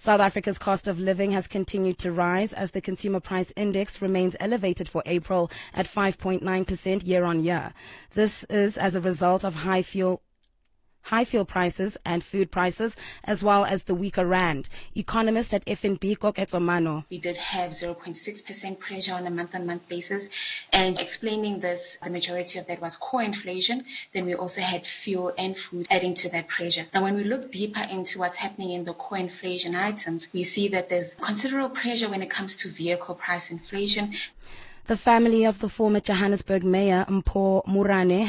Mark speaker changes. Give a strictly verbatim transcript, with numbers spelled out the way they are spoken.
Speaker 1: South Africa's cost of living has continued to rise as the consumer price index remains elevated for April at five point nine percent year on year. This is as a result of high fuel high fuel prices and food prices, as well as the weaker rand. Economist at F N B, Koketso Mano.
Speaker 2: We did have zero point six percent pressure on a month-on-month basis, and explaining this, the majority of that was core inflation. Then we also had fuel and food adding to that pressure. Now, when we look deeper into what's happening in the core inflation items, we see that there's considerable pressure when it comes to vehicle price inflation.
Speaker 1: The family of the former Johannesburg mayor, Mpho Morane,